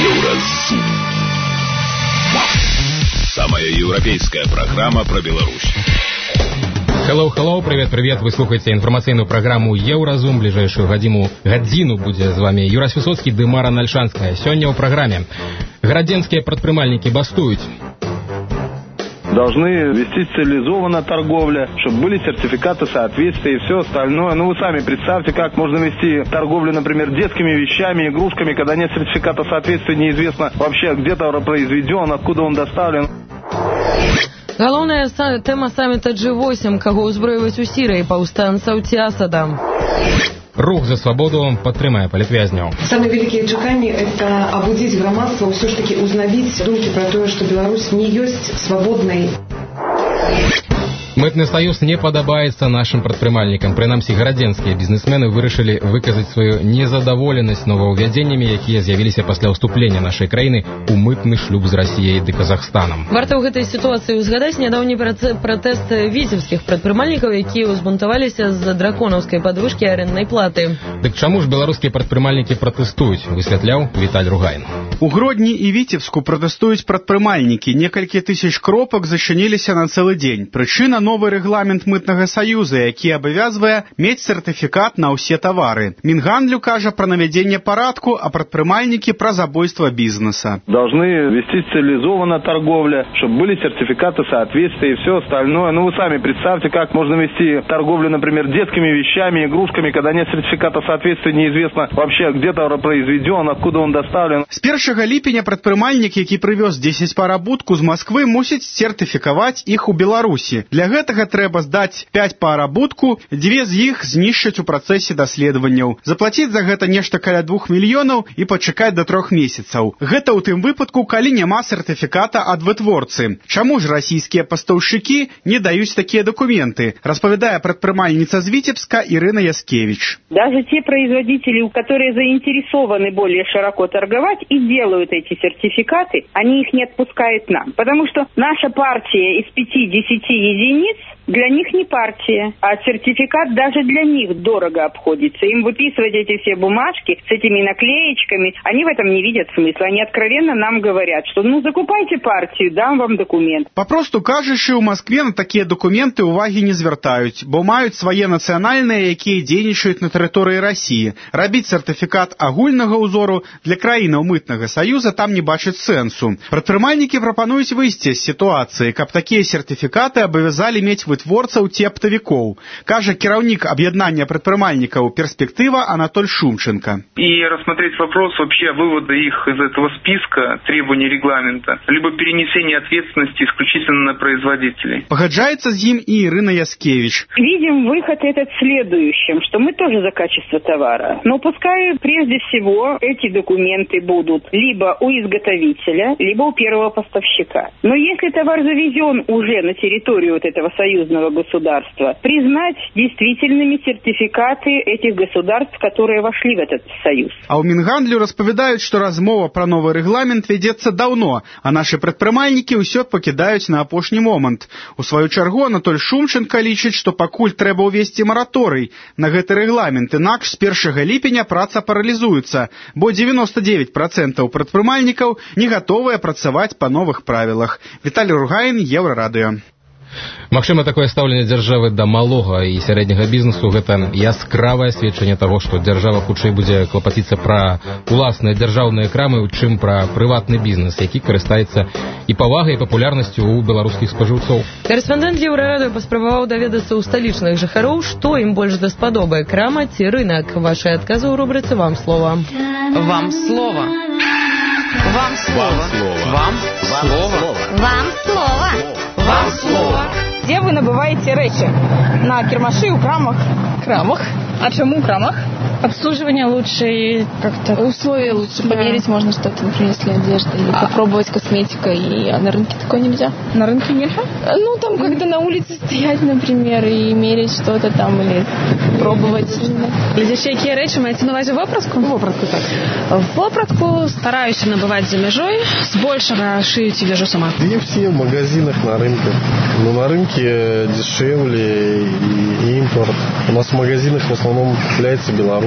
Еўразум. Самая европейская программа про Беларусь. Hello, привет, вы слухаеце інфармацыйную праграму Еўразум. Бліжэйшую гадзіну будзе з вами Юрась Высоцкі ды Мара Нальшанская. Сёння ў праграме гарадзенскія прадпрымальнікі бастуюць. Должны вести цивилизованно торговля, чтобы были сертификаты соответствия и все остальное. Ну, вы сами представьте, как можно вести торговлю, например, детскими вещами, игрушками, когда нет сертификата соответствия, неизвестно вообще, где товар произведен, откуда он доставлен. Галоўная тэма самміта G8, каго ўзброіваць у Сірыі паўстанцаў ці Асада. Рух за свободу падтрымае палітвязняў. Самые великие чаканні – это обудить громадство, все ж таки узнавіць думки про то, что Беларусь не есть свободной. Мытны саюз не падабаецца нашим прадпрымальнікам. Прынамсі, гарадзенскія бізнесмены вырашылі выказаць сваю незадаволенасць новаўвядзеннямі, якія з'явіліся пасля ўступлення нашай краіны ў мытны шлюб з Расіяй ды Казахстанам. Варта ў гэтай сітуацыі ўзгадаць нядаўні пратэст віцебскіх прадпрымальнікаў, якія ўзбунтаваліся з-за драконаўскай падвышкі арэнднай платы. Дык чаму ж беларускія прадпрымальнікі пратэстуюць, высвятляў Віталь Ругайн. У Гродні і Віцебску пратэстуюць прадпрымальнікі. Некалькі тысяч кропак зачыніліся на цэлы дзень. Прычына — новы рэгламент мытнага саюза, які абавязвае мець сертыфікат на ўсе тавары. Мінгандлю кажа пра навядзенне парадку, а прадпрымальнікі пра забойства бізнеса. Должны вести цивилизованно торговля, чтобы были сертификаты соответствия и все остальное. Ну, вы сами представьте, как можно вести торговлю, например, детскими вещами, игрушками, когда нет сертификата соответствия, неизвестно вообще, где товар произведен, откуда он доставлен. З 1 ліпеня прадпрымальнік, які прывёз 10 пар абутку з Масквы, мусіць сертыфікаваць іх у Беларусі. Для гэтага трэба здаць 5 пар абутку, 2 з іх знішчаць у працэсе даследаванняў. Заплаціць за гэта нешта каля 2 мільёнаў і пачакаць да 3 месяцаў. Гэта ў тым выпадку, калі няма сертыфіката ад вытворцы. Чаму ж расійскія пастаўшчыкі не даюць такія дакументы? Распавядае прадпрымальніца з Витебска Ирина Яскевич. Даже те производители, которые заинтересованы более широко торговать и делают эти сертификаты, они их не отпускают нам. Потому что наша партия из 5-10 единиц для них не партия, а сертификат даже для них дорого обходится. Им выписывать эти все бумажки с этими наклеечками, они в этом не видят смысла. Они откровенно нам говорят, что закупайте партию, дам вам документ. Папросту кажучы, у Москве на такія документы увагі не звяртаюць, бо маюць свае нацыянальныя, якія дзейнічаюць на тэрыторыі Расіі. Рабіць сертыфікат агульнага ўзору для краінаў мытнага саюза там не бачыць сэнсу. Прадпрымальнікі прапануюць выйсці з сітуацыі, каб такія сертыфікаты абавязалі мець вытворцаў ці аптавікоў, кажа кіраўнік аб'яднання прадпрымальнікаў «Перспектива» Анатоль Шумченко. И рассмотреть вопрос вообще вывода их из этого списка требований регламента, либо перенесения ответственности исключительно на производителей. Погоджается с ним и Ирина Яскевич. Видим выход этот следующим, что мы тоже за качество товара. Но пускай прежде всего эти документы будут либо у изготовителя, либо у первого поставщика. Но если товар завезен уже на территорию вот этого союзного государства, признать действительными сертификаты этих государств, которые вошли в этот союз. А у Мінгандлю распавядаюць, што размова пра новы рэгламент вядзецца даўно, а нашы прадпрымальнікі ўсё пакідаюць на апошні момант. У сваю чаргу Анатоль Шумченко лічыць, што пакуль трэба ўвесці мараторый на гэты рэгламент, інакш з 1 ліпеня праца паралізуецца, бо 99% прадпрымальнікаў не гатовыя працаваць па новых правілах. Віталь Ругайн, Еўрарадыё. Магчыма, такое стаўленне дзяржавы да малога і сярэдняга бізнесу — гэта яскравае сведчанне таго, што дзяржава хутчэй будзе клапаціцца пра уласныя дзяржаўныя крамы, чым пра прыватны бізнес, які карыстаецца і павагай, і папулярнасцю ў беларускіх спажыўцоў. Карэспандэнт Еўрарадыё паспрабаваў даведацца ў сталічных жыхароў, што ім больш даспадобае — крама ці рынак. Вашы адказы ў рубрыцы «Вам слова». Вам слово. Вам слово. Вам слово. Вам слово. Вам слово. Где вы набываете речи? На кірмашы, у крамах? Крамах. А чему в крамах? Обслуживание лучше и как-то условия лучше. Померить можно что-то, например, если одежда, или попробовать косметика, а на рынке такое нельзя. На рынке нельзя? Ну, там как-то на улице стоять, например, и мерить что-то там, или пробовать. Ще які речі маєте на увазі вопратку? Вопратку, так. Вопратку стараюся набивати за межой, з большего шиють і вяжу сама. Да не все в магазинах, на рынке. Но на рынке дешевле и импорт. У нас в магазинах в основном купляется Беларусь.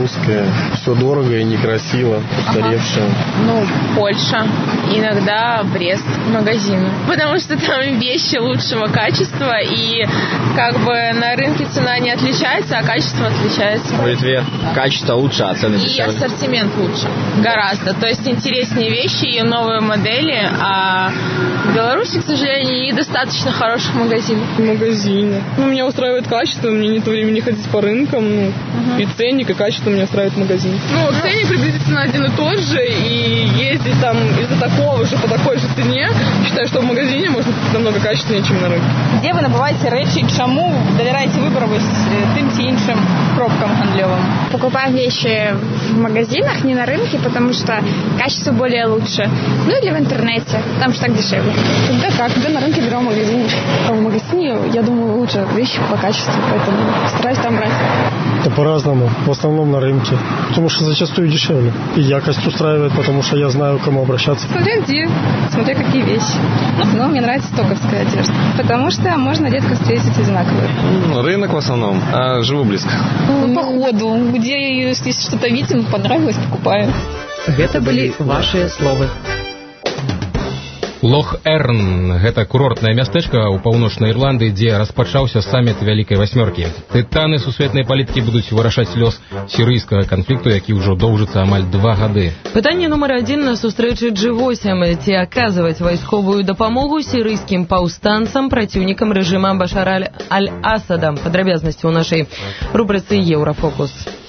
белорусское. Все дорого и некрасиво, устаревшее. Польша, иногда Брест, магазины. Потому что там вещи лучшего качества, и на рынке цена не отличается, а качество отличается. В Литве качество лучше, а цены дешевле. И ассортимент лучше. Гораздо. То есть интереснее вещи и новые модели, а в Беларуси, к сожалению, недостаточно хороших магазинов. Магазины. Меня устраивает качество, мне нет времени ходить по рынкам, и ценник, и качество меня устраивает магазин. Ценник приблизительно один и тот же, и ездить там из-за такого же по такой же цене, считаю, что в магазине можно купить намного качественнее, чем на рынке. Де ви набуваєте речі, чому довіряєте вибору тим чи іншим пробкам гандлевым? Покупаем вещи в магазинах, не на рынке, потому что качество более лучше. Или в интернете, там же так дешевле. Когда на рынке берем в магазине. А в магазине, я думаю, лучше вещи по качеству, поэтому стараюсь там брать. Это по-разному, в основном на рынке, потому что зачастую дешевле. И якость устраивает, потому что я знаю, к кому обращаться. Смотря где, смотря какие вещи. Но мне нравится стоковская одежда, потому что можно редко встретить одинаковые. Рынок в основном, а живу близко. По ходу, где если что-то видим, понравилось, покупаю. Это были ваши словы. Лох-Эрн – гэта курортнае мястэчка ў паўночнай Ірландыі, дзе распачаўся саміт Вялікай Васьмёркі. Тытаны сусветнай палітыкі будуць вырашаць лёс сірыйскага канфлікту, які ўжо доўжыцца амаль 2 гады. Пытанне нумар 1 на сустрэчы G8. Ці аказваць вайсковую дапамогу сірыйскім паўстанцам, праціўнікам рэжыма Башара аль-Асада. Падрабязнасці ў нашай рубрыцы «Еўрафокус».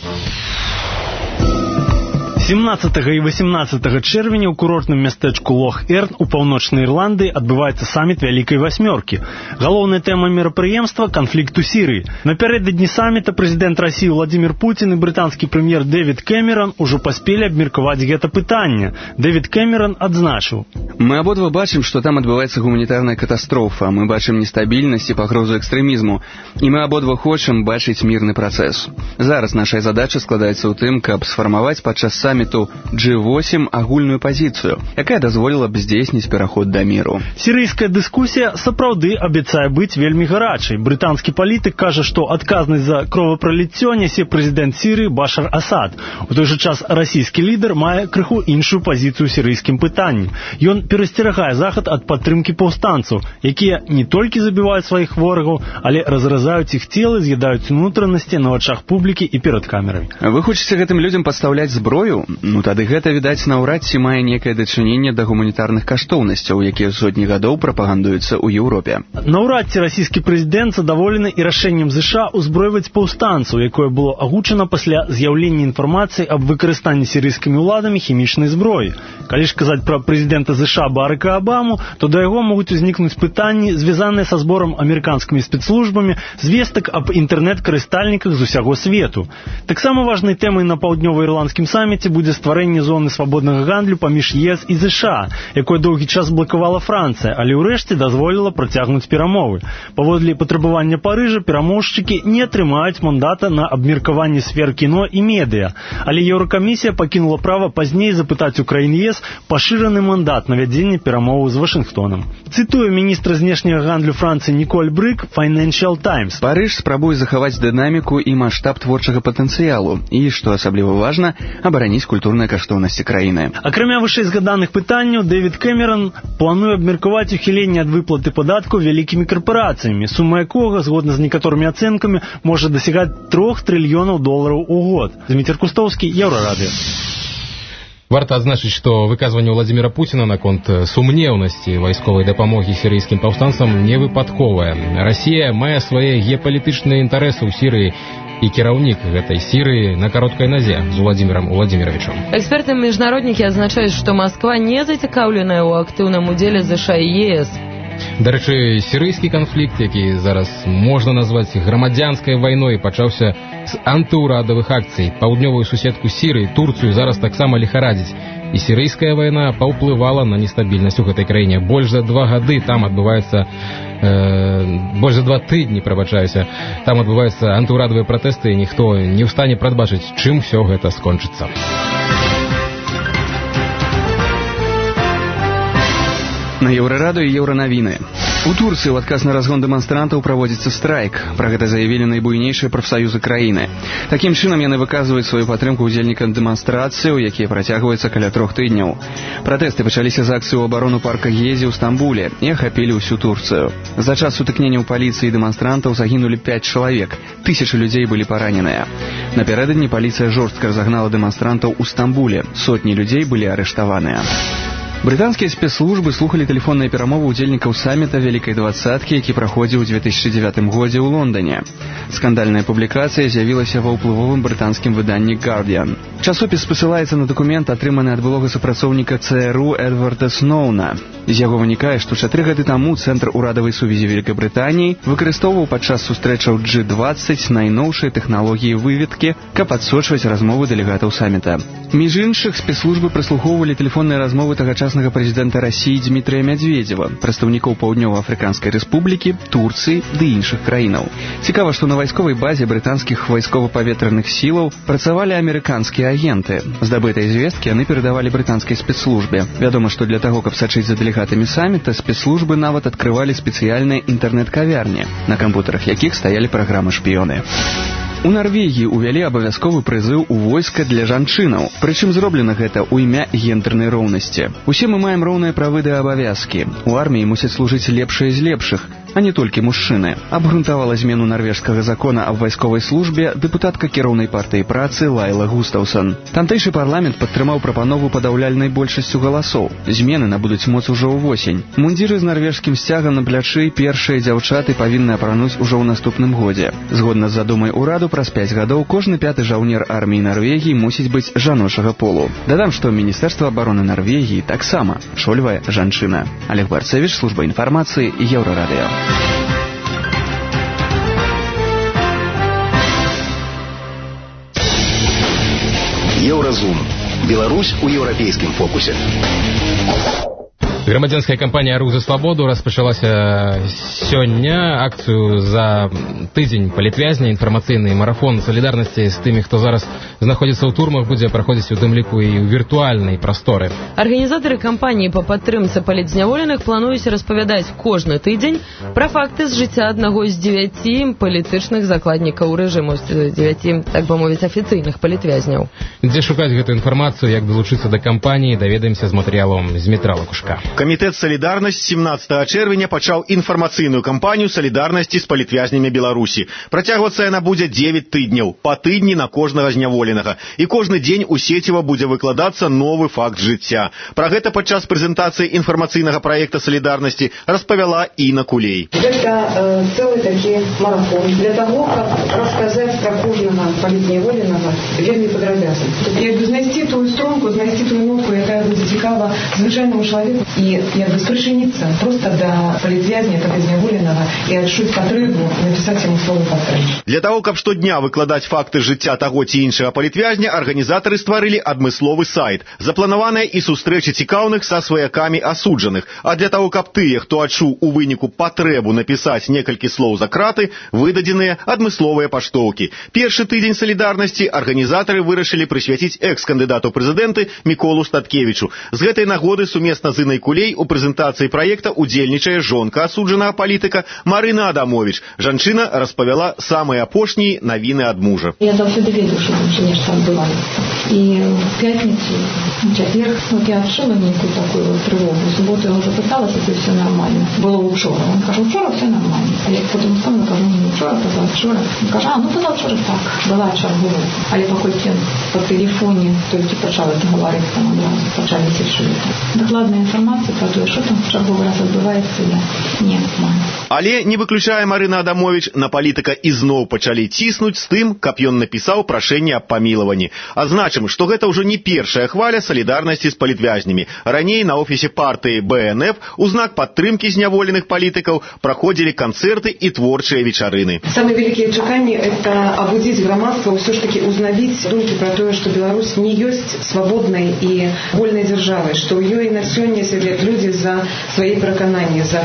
17 і 18 чэрвеня ў курортным мястэчку Лох-Эрн у паўночнай Ірландыі адбываецца саміт Вялікай Васьмёркі. Галоўная тэма мерапрыемства – канфлікт у Сірыі. Напярэдадні саміта прэзідэнт Расіі Владзімір Пуцін і брытанскі прэм'ер Дэвід Кэмерон ужо паспелі абмеркаваць гэта пытанне. Дэвід Кэмерон адзначыў: «Мы абодва бачым, што там адбываецца гуманітарная катастрофа, мы бачым нестабільнасць і пагрозу экстрэмізму, і мы абодва хочам бачыць мірны працэс. Зараз нашая задача складаецца ў тым, каб сфармаваць падчас саміту G8 агульную пазіцыю, якая дазволіла б здзейсніць пераход да міру». Сірыйская дыскусія сапраўды абяцае быць вельмі гарачай. Брытанскі палітык кажа, што адказнасць за кровапраліццё нясе прэзідэнт Сірыі Башар Асад. У той жа час расійскі лідар мае крыху іншую пазіцыю ў сірыйскім пытанні. Ён перасцерагае Захад ад падтрымкі паўстанцаў, якія не толькі забіваюць сваіх ворагаў, але разразаюць іх целы, з'ядаюць унутранасці на вачах публікі і перад камерамі. Вы хочаце гэтым людзям пастаўляць зброю? Тады гэта, відаць, наўрад ці мае некае дачыненне да гуманітарных каштоўнасцяў, якія сотні гадоў прапагандуюцца ў Еўропе. Наўрад ці расійскі прэзідэнт задаволены і рашэннем ЗША ўзброіваць паўстанцаў, якое было агучана пасля з'яўлення інфармацыі аб выкарыстанні сірыйскімі ўладамі хімічнай зброі. Калі ж казаць пра прэзідэнта ЗША Барака Абаму, то да яго могуць узнікнуць пытанні, звязаныя са зборам амерыканскімі спецслужбамі звестак аб інтэрнэт-карыстальніках з усяго свету. Таксама важнай тэмай на паўднёва-ірландскім саміце будзе стварэнне зоны свабоднага гандлю паміж ЕС і ЗША, якое доўгі час блакавала Францыя, але ўрэшце дазволіла працягнуць перамовы. Паводле патрабавання Парыжа перамоўшчыкі не атрымаюць мандата на абмеркаванне сфер кіно і медыа, але Еўракамісія пакінула права пазней запытаць у краін ЕС пашыраны мандат на вядзенне перамоваў з Вашынгтонам. Цытую міністра знешняга гандлю Францыі Ніколь Брык, Financial Times. Парыж спрабуе захаваць дынаміку і маштаб творчага патэнцыялу і, што асабліва важна, абараніць культурныя каштоўнасці краіны. Акрамя вышэйзгаданых пытанняў, Дэвід Кэмерон плануе абмеркаваць ухіленне ад выплаты падаткаў вялікімі карпорацыямі, сума якога, згодна з некаторымі ацэнкамі, можа дасягаць $3 трыльёнаў у год. Зміцер Кустаўскі, Еўрарадыё. Варта адзначыць, што выказванне Владзіміра Пуціна наконт сумнеўнасці вайсковай дапамогі сірыйскім паўстанцам не выпадковая. Расія мае свае геапалітычныя інтарэсы ў Сірыі, і кіраўнік гэтай Сірыі на кароткай назе з Владзімірам Владзіміровичам. Эксперты міжнароднікі адзначаюць, што Масква не зацікаўленая ў актыўным удзеле ЗША і ЕС. Дарэчы, сірыйскі канфлікт, які зараз можна назваць грамадзянскай вайной, пачаўся з антыўрадавых акцый. Паўднёвую суседку Сірыі, Турцыю, зараз таксама ліхарадзіць. І сірыйская вайна паўплывала на нестабільнасць у гэтай краіне. Больш за 2 гады там адбываецца больш за 2 тыдні, там адбываюцца антыўрадавыя пратэсты, і ніхто не ў стане прадбачыць, чым усё гэта скончыцца. На Еўрарадыё Еўранавіны. У Турцыі ў адказ на разгон дэманстрантаў праводзіцца страйк. Пра гэта заявілі найбуйнейшыя прафсаюзы краіны. Такім чынам яны выказваюць сваю падтрымку ўдзельнікам дэманстрацыяў, якія працягваюцца каля 3 тыдняў. Пратэсты пачаліся з акцыі ў абарону парка Гезі ў Стамбуле і ахапілі ўсю Турцыю. За час сутыкненняў паліцыі і дэманстрантаў загінулі 5 чалавек. Тысячы людзей былі параненыя. Напярэдадні паліцыя жорстка разагнала дэманстрантаў у Стамбуле. Сотні людзей былі арыштаваныя. Брытанскія спецслужбы слухалі тэлефонныя перамовы ўдзельнікаў саміта Вялікай двадцаткі, які праходзіў у 2009 годзе ў Лондоне. Скандальная публікацыя з'явілася ва ўплывовым брытанскім выданні «Guardian». Часопіс спасылаецца на дакумент, атрыманы ад былога супрацоўніка ЦРУ Эдварда Сноуна. З яго вынікае, што 4 гады таму Цэнтр урадавай сувязі Вялікабрытаніі выкарыстоўваў падчас сустрэчаў G20 найноўшыя тэхналогіі выведкі, каб адсочваць размовы дэлегатаў саміта. Між іншых, спецслужбы праслухоўвалі тэлефонныя размовы тагачаснага прэзідэнта Расіі Дмітрыя Мядзведзева, прадстаўнікоў Паўднёва-Афрыканскай Рэспублікі, Турцыі ды іншых краінаў. Цікава, што на вайсковай базе брытанскіх вайскова-паветраных сілаў працавалі амерыканскія агенты. Здабытыя звесткі яны перадавалі брытанскай спецслужбе. Вядома, што для таго, каб сачыць за дэлегатамі саміта, спецслужбы нават адкрывалі спецыяльныя інтэрнэт-кавярні, на кампутарах якіх стаялі праграмы-шпіёны. У Нарвегіі ўвялі абавязковы прызыў у войска для жанчынаў. Прычым зроблена гэта ў імя гендэрнай роўнасці. Усе мы маем роўныя правы ды абавязкі. У арміі мусяць служыць лепшыя з лепшых, а не толькі мужчыны. Абгрунтавала змену нарвежскага закона аб вайсковай службе дэпутатка кіроўнай партыі працы Лайла Густаўсон. Тамтэйшы парламент падтрымаў прапанову падаўляльнай большасцю галасоў. Змены набудуць моц ужо ўвосень. Мундзіры з нарвежскім сцягам на плячы першыя дзяўчаты павінны апрануць ужо ў наступным годзе. Згодна з задумай ураду, праз 5 гадоў кожны 5-ы жаўнер арміі Нарвегіі мусіць быць жаночага полу. Дадам, што Міністэрства абароны Нарвегіі таксама шольвае жанчына. Олег Барцевіч, служба інфармацыі, Еўрарадыё. Еўразум. Беларусь у еўрапейскім фокусе. Грамадзянская кампанія «Рух за свабоду» распачалася сёння акцыю за тыдзень палітвязня. Інфармацыйны марафон салідарнасці з тымі, хто зараз знаходзіцца ў турмах, будзе праходзіць у тым ліку і ў віртуальнай прасторы. Арганізатары кампаніі па падтрымцы палітзняволеных плануюць распавядаць кожны тыдзень пра факты з жыцця аднаго з 9 палітычных закладнікаў рэжыму, з 9, так бы мовіць, афіцыйных палітвязняў. Дзе шукаць гэту інфармацыю, як далучыцца да кампаніі, даведаемся з матэрыялам з Дмітра Лакушка. Камітэт «Салідарнасць» 17 чэрвеня пачаў інфармацыйную кампанію салідарнасці з палітвязнямі Беларусі. Працягвацца яна будзе 9 тыдняў, па тыдні на кожнага зняволенага. І кожны дзень у сеціва будзе выкладацца новы факт жыцця. Пра гэта падчас прэзентацыі інфармацыйнага праекта «Салідарнасці» распавяла Інна Кулей. Гэта цэлы такі марафон для таго, каб расказаць пра кожнага палітзняволенага вельмі падрабязна. Як бы знайсці тую стронку, знайсці тую нотку, якая будзе цікава звычайнаму чалавеку, і як бы спрычыніцца проста да палітвязня, палітзняволенага і адчуць патрэбу напісаць яму словы падтрымкі. Для таго, каб штодня выкладаць факты жыцця таго ці іншага палітвязня, арганізатары стварылі адмысловы сайт. Запланаваныя і сустрэчы цікаўных са сваякамі асуджаных. А для таго, каб тыя, хто адчуў у выніку патрэбу напісаць некалькі слоў за краты, выдадзеныя адмысловыя паштоўкі. Першы тыдзень салідарнасці арганізатары вырашылі прысвяціць экс-кандыдату прэзідэнты Міколу Статкевічу. З гэтай нагоды сумесна з Іннай Кулей у прэзентацыі праекта удзельнічае жонка асуджанага палітыка Марына Адамовіч. Жанчына распавяла самыя апошнія навіны ад мужа. Я заўсёды ведаю, што там нешта адбываецца. І ў пятніцу, у чацвер, я адчула нейкую такую трывогу. У суботу я ўжо пыталася, ці ўсё нармальна. Было ўчора. Он кажа, ўчора ўсё нармальна. А як потым сам кажу, не ўчора, пазаўчора. Он кажа, пазаўчора так, была чаргова. Але паколькі па тэлефоне толькі пачала гаварыць, там адразу пачаліся шыліты. Дакладная інфармацыя пра тое, што там чарговы раз адбываецца, я не маю. Але не выключае Марына Адамовіч, на палітыка ізноў пачалі ціснуць з тым, каб ён напісаў прашэнне аб памілаванні. Адзначым, што гэта ўжо не першая хваля салідарнасці з палітвязнямі. Раней на офісе партыі БНФ у знак падтрымкі зняволеных палітыкаў праходзілі канцэрты і творчыя вечарыны. Самые великие чаканні – это обудить громадство, все ж таки узнавить думки про то, что Беларусь не есть свободной и вольной державой, что у ее и на сегодня сидят люди за свои переконания, за то, что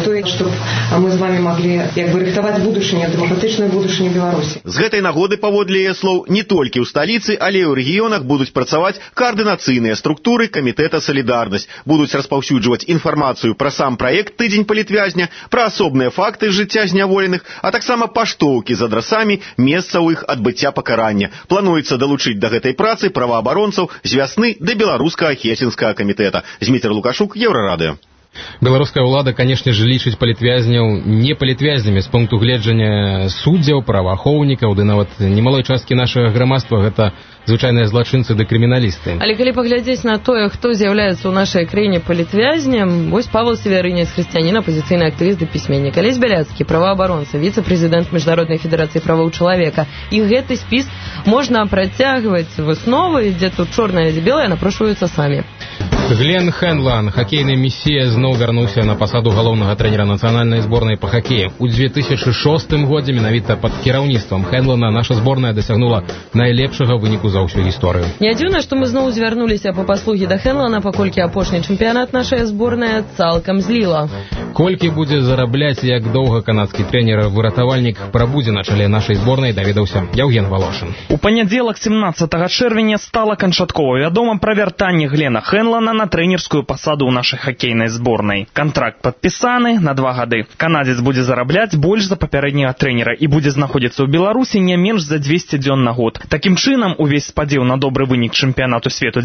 чтобы мы с вами могли рыхтовать будущее, демократичное будущее Беларуси. З гэтай нагоды, паводле яе слоў, не толькі ў сталіцы, але і ў рэгіёнах будуць працаваць каардынацыйныя структуры камітэта «Салідарнасць», будуць распаўсюджваць інфармацыю пра сам праект «Тыдзень палітвязня», пра асобныя факты з жыцця зняволеных, а таксама паштоўкі з адрасамі месцаў іх адбыцця пакарання. Плануецца далучыць да гэтай працы праваабаронцаў з вясны да беларускага хельсінскага камітэта. Зміцер Лукашук, Еўрарадыё. Беларуская ўлада, канешне ж, лічыць палітвязняў не палітвязнямі з пункту гледжання суддзяў, праваахоўнікаў, ды нават немалой часткі нашага грамадства гэта звычайныя злачынцы ды крыміналісты. Але калі паглядзець на тое, хто з'яўляецца ў нашай краіне палітвязням, вось Павел Северынец, хрысціянін, апазіцыйны актывіст ды пісьменнік, Алесь Бяляцкі, праваабаронца, віцэ-прэзідэнт Міжнароднай федэрацыі правоў чалавека. І гэты спіс можна працягваць высновы, дзе тут чорнае, дзе белае, напрошваюцца самі. Глен Хэнлан, хакейны месія, зноў вярнуўся на пасаду галоўнага трэнера нацыянальнай зборнай па хакеі. У 2006 годзе менавіта пад кіраўніцтвам Хэнлана наша зборная дасягнула найлепшага выніку за ўсю гісторыю. Не дзіўна, што мы зноў звярнуліся па паслугі да Хэнлана, паколькі апошні чэмпіянат нашая зборная цалкам зліла. Колькі будзе зарабляць, як доўга канадскі трэнер-выратавальнік прабудзе на чале нашай зборнай, даведаўся Яўген Валошын. У панядзелак 17 чэрвеня стала канчаткова вядома пра вяртанне Глена Хэнлана на трэнерскую пасаду ў нашай хакейнай зборнай. Кантракт падпісаны на 2 гады. Канадзец будзе зарабляць больш за папярэдняга трэнера і будзе знаходзіцца ў Беларусі не менш за 200 дзён на год. Такім чынам, увесь спадзеў на добры вынік чэмпіянату свету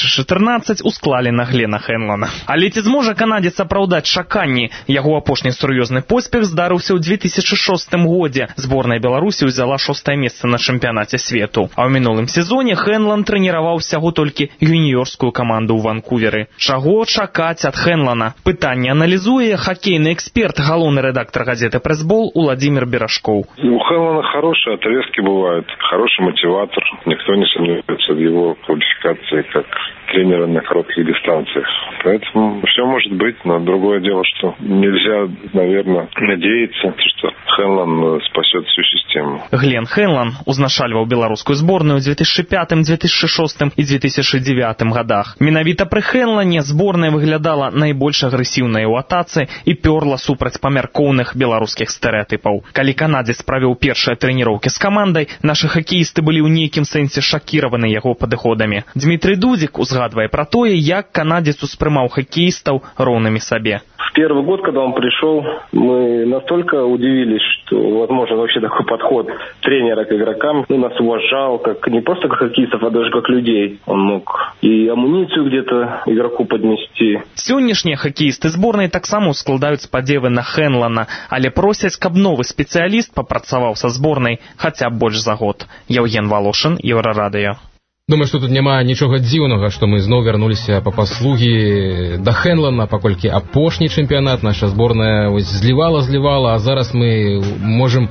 2014 усклалі на Глена Хэнлана. Але ці зможа канадзец апраўдаць чаканні? Яго апошні сур'ёзны поспех здарыўся ў 2006 годзе. Зборная Беларусі ўзяла 6-е месца на чэмпіянаце свету. А ў мінулым сезоне Хэнлан трэніраваў усяго толькі юніёрскую каманду ў Ванкуверы. Чаго чакаць ад Хэнлана? Пытанне аналізуе хакейны эксперт, галоўны рэдактор газеты «Прэсбол» Уладзімір Берашкоў. У Хэнлана хорошие отрезки бывают, хороший мотиватор. Никто не сомневается в его квалификации как тренера на коротких дистанциях. Поэтому все может быть, но другое дело, что нельзя, наверное, надеяться, что Хэнлан спасет всю систему. Глен Хэнлан узначальваў беларускую зборную ў 2005, 2006 і 2009 годах. Менавіта пры Хэнлане зборная выглядала найбольш агрэсіўнай у атацы і пёрла супраць памяркоўных беларускіх стэрэатыпаў. Калі канадзец правёў першыя трэніроўкі з камандай, нашы хакеісты былі ў нейкім сэнсе шакіраваны яго падыходамі. Дмітрый Дудзік узгадвае пра тое, як канадзец успрымаў хакеістаў роўнымі сабе. В первый год, когда он пришел, мы настолько удивились, что возможен вообще такой подход тренера к игрокам. Он нас уважал, как не просто как хоккеистов, а даже как людей. Он мог и амуніцыю где-то игроку поднести. Сённяшнія хакеісты зборнай таксама складаюць спадзевы на Хэнлана, але просяць, каб новы спецыяліст папрацаваў са зборнай хаця б больш за год. Яўген Валошын, Еўрарадыё. Думаю, што тут няма нічога дзіўнага, што мы зноў вярнуліся па паслугі да Хэнлана, паколькі апошні чэмпіянат наша зборная злівала, а зараз мы можам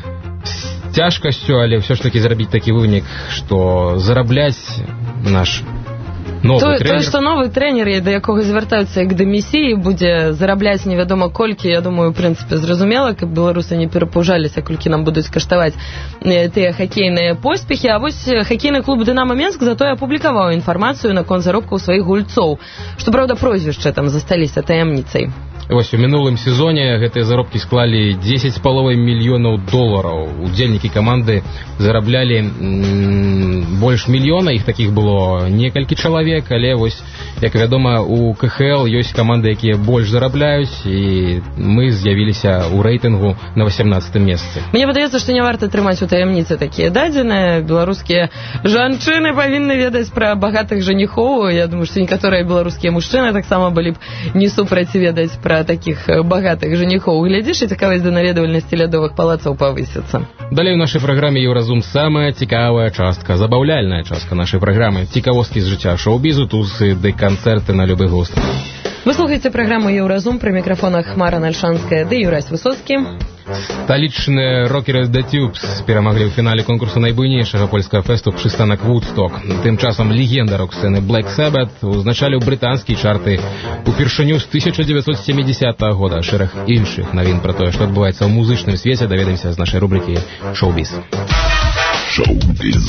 з цяжкасцю, але ўсё ж такі зрабіць такі вынік, што зарабляць наш новый трэнер. Тое, што новы трэнер, да якога звяртаюцца як да месіі, будзе зарабляць невядома колькі, я думаю, у прынцыпе, зразумела, каб беларусы не перапужаліся, колькі нам будуць каштаваць тыя хакейныя поспехі. А вось хакейны клуб «Дынамо Менск» затое апублікаваў інфармацыю наконт заробкаў сваіх гульцоў, што, праўда, прозвішча там засталіся таямніцай. Вось у мінулым сезоне гэтыя заробкі склалі $10,5 мільёнаў. Удзельнікі каманды зараблялі больш мільёна, іх такіх было некалькі чалавек, але вось, як вядома, у КХЛ ёсць каманды, якія больш зарабляюць, і мы з'явіліся ў рэйтынгу на 18-м месцы. Мне падаецца, што не варта трымаць у таямніцы такія дадзеныя. Беларускія жанчыны павінны ведаць пра багатых жаніхоў. Я думаю, што некаторыя беларускія мужчыны таксама былі б не супраць ведаць пра таких богатых женихов. Глядишь, и цікавасць до наведывальности лядовых палацаў повысится. Далее в нашей программе Еўразум самая цікавая частка, забаўляльная частка нашей программы. Цікавосткі з жыцця шоу-бізу, тусы ды канцэрты на любы густ. Вы слухаеце программу Еўразум, при микрофонах Хмара Нальшанская ды Юрась Высоцкі. Сталічныя рокеры The Tubes перамаглі ў фінале конкурсу найбуйнейшага польскага фэсту «Прыстанак Вудсток». Тым часам легенда рок-сцэны Black Sabbath узначаліў брытанскія чарты упершыню з 1970 года. Шэраг іншых навін пра тое, што адбываецца ў музычным свеце, даведаемся з нашай рубрыкі «Шоу-біз». Шоу-біз.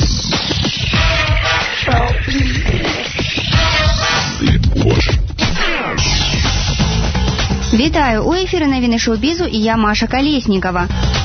Вітаю, у эфіры навіны шоу-бізу і я Маша Калеснікова.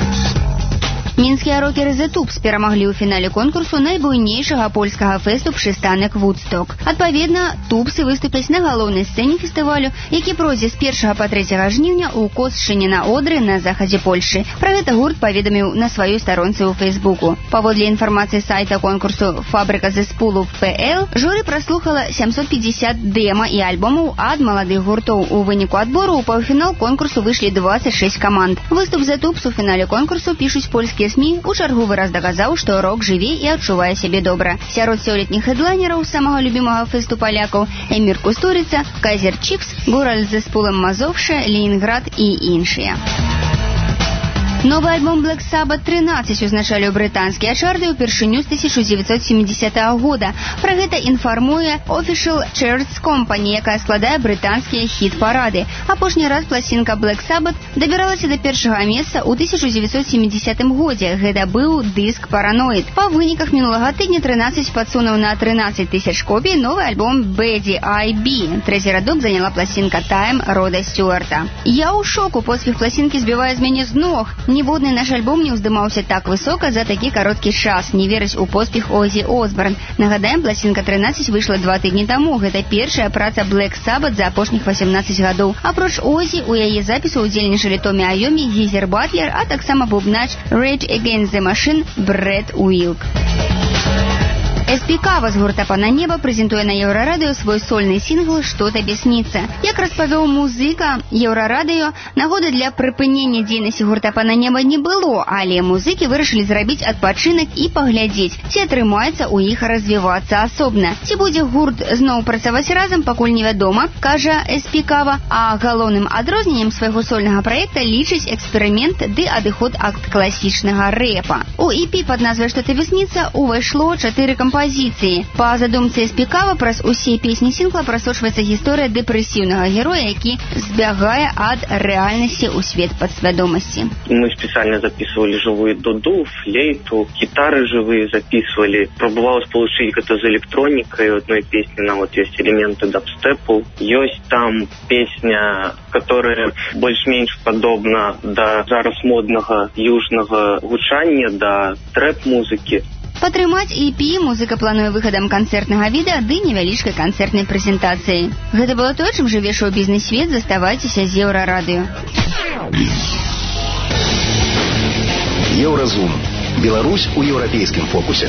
Мінскія рокеры The Tubes перамаглі ў фінале конкурсу найбуйнейшага польскага фэсту «Прыстанак Вудсток». Адпаведна, тубсы выступяць на галоўнай сцэне фестывалю, які пройдзе з 1 па 3 жніўня ў Косшчыне на Одры на захадзе Польшы. Пра гэта гурт паведаміў на сваёй старонцы ў Фэйсбуку. Паводле інфармацыі сайта конкурсу «Фабрика Зэспулу.пл», журы праслухала 750 дэма і альбомаў ад маладых гуртоў. У выніку адбору ў паўфінал конкурсу выйшлі 26 каманд. Выступ The Tubes у фінале конкурсу, пішуць польскія СМІ, у чарговы раз даказаў, што рок жыве і адчувае сябе добра. Сярод сёлетніх хедлайнераў самага любімага фэсту палякаў Эмір Кустурыца, Кайзер Чифс, Гураль з Зэспулам Мазовша, Ленінград і іншыя. Новы альбом Black Sabbath 13 узначаліў брытанскія чарты ўпершыню з 1970 года. Пра гэта інфармуе Official Charts Company, якая складае брытанскія хіт-парады. Апошні раз пласцінка Black Sabbath дабіралася да першага месца ў 1970 годзе. Гэта быў дыск «Параноид». Па выніках мінулага тыдня 13 падсунуў на 13 тысяч копій новы альбом Bad I.B. Трэці радок заняла пласцінка Time Рода Стюарта. Я ў шоку, поспех пласцінкі збівае з мяне з ног. Ніводны наш альбом не ўздымаўся так высока за такі кароткі час. Не верыць у поспех Озі Осборн. Нагадаем, пласцінка 13 выйшла 2 тыдні таму. Гэта першая праца Black Sabbath за апошніх 18 гадоў. Апроч Озі, у яе запісу ўдзельнічалі Томі Айомі, Гізер Батлер, а таксама бубнач Rage Against the Machine Брэд Уилк. Эспікава з гурта «Пана неба» прэзентуе на Еўрарадыё свой сольны сінгл «Што табе сніцца». Як распавёў музыка Еўрарадыё, нагоды для прыпынення дзейнасці гурта «Пана неба» не было, але музыкі вырашылі зрабіць адпачынак і паглядзець, ці атрымаецца ў іх развівацца асобна. Ці будзе гурт зноў працаваць разам, пакуль невядома, кажа Эспікава, а галоўным адрозненнем свайго сольнага праекта лічыць эксперымент ды адыход ад класічнага рэпа. У EP пад назвай «Што табе сніцца» увайшло 4 кампазіцыі. Па задумцы Эспікава, праз усе песні сінгла прасочваецца гісторыя дэпрэсіўнага героя, які збягае ад рэальнасці ў свет падсвядомасці. Мы специально записывали живую дуду, флейту, гитары живые записывали. Пробовалось получить это с электроникой. У одной песни нам вот есть элементы дабстепу. Есть там песня, которая больш-менш падобна до зараз модного южного гучання, до трэп-музыкі. Падтрымаць EP музыка плануе выхадам канцэртнага відэа ды невялічкай канцэртнай прэзентацыі. Гэта было тое, чым жыве шоу-бізнес-свет. Заставайцеся з Еўрарадыё. Еўразум. Беларусь у еўрапейскім фокусе.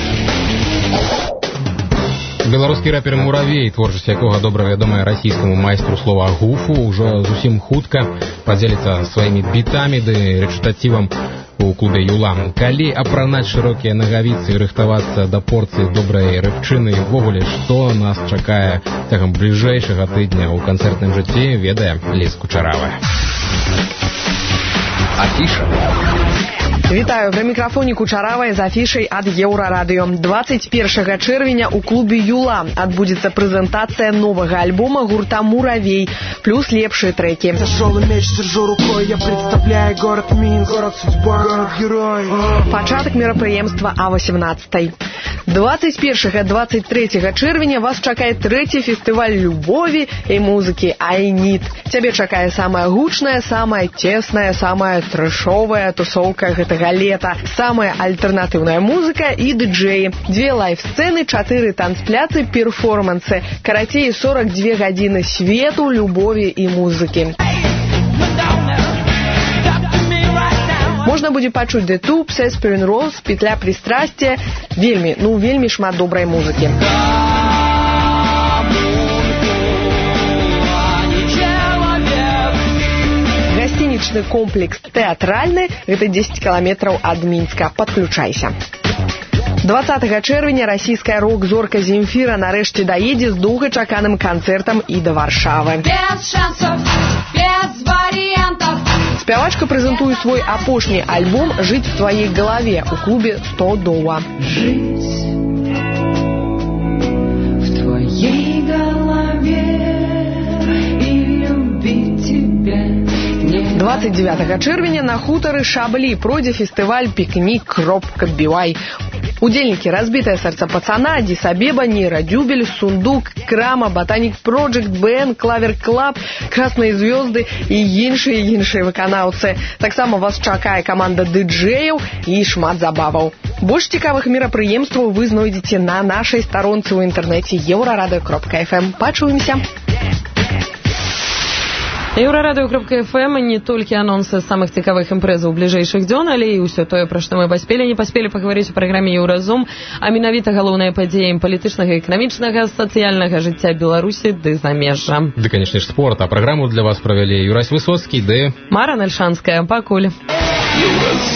Беларускі рэпер Муравей, творчасць якога добра вядомая расійскаму майстру слова Гуфу, ужо зусім хутка падзеліцца сваімі бітамі ды рэчытатівам у клубе «Юла». Калі апранаць шырокія нагавіцы і рыхтавацца да порцыі добрай рэпчыны, ввогуле, што нас чакае цягам бліжэйшага тыдня ў канцэртным жыцці, ведае Лес Кучаравая. Афіша. Вітаю, пры мікрафоне Кучаравай з афішай ад Еўрарадыё. 21 чэрвеня ў клубе «Юла» адбудзецца прэзентацыя новага альбома гурта «Муравей», плюс лепшыя трекі. Тяжелый меч держу рукой, я представляю город Минск, город судьба, город герой. Пачатак мерапрыемства а 18. 21-23 чэрвеня вас чакае трэці фестываль любові і музыкі «I-NEED». Цябе чакае самая гучная, самая цесная, самая трэшовая тусоўка гэтага лета, самая альтэрнатыўная музыка і дыджэі. 2 лайв-сцэны, 4 танцпляцы, перформансы. Карацей, 42 гадзіны свету, любові і музыкі. Можна будзе пачуць The Tubes, Aspirin Rose, Петля прыстрасця, вельмі шмат добрай музыкі. Гасцінічны комплекс «Тэатральны» — гэта 10 кіламетраў ад Мінска. Падключайся. 20 чэрвеня расійская рок-зорка Земфіра нарэшце даедзе з доўгачаканым канцэртам і да Варшавы. Без шансов, без варыянтов. Спявачка прэзентуе свой апошні альбом «Жыць в твоей голове» у клубе «100 Жить в твоей голове и любить тебя. 29 чэрвеня на хутары Шаблі пройдзе фестываль «Пікнік. Бівай». Удзельнікі «Разбітае сэрца пацана», «Аддис-Абеба», «Нейрадюбель», «Сундук», «Крама», «Ботаник Project», «БН», «Клавер Клаб», «Красные звезды» і іншыя выканаўцы. Таксама вас чакае каманда дыджэяў і шмат забаваў. Больш цікавых мерапрыемстваў вы знойдзеце на нашай старонцы ў інтэрнэце euradio.fm. Пачуемся! Euradio.fm не толькі анонсы самых цікавых імпрэзаў бліжэйшых дзён, але і ўсё тое, пра што мы не паспелі пагаварыць у праграме «Еўразум», а менавіта галоўныя падзеі палітычнага, эканамічнага, сацыяльнага жыцця Беларусі ды замежжа. Ды, канечне ж, спорт. А праграму для вас правялі Юрась Высоцкі ды Мара Нальшанская. Пакуль.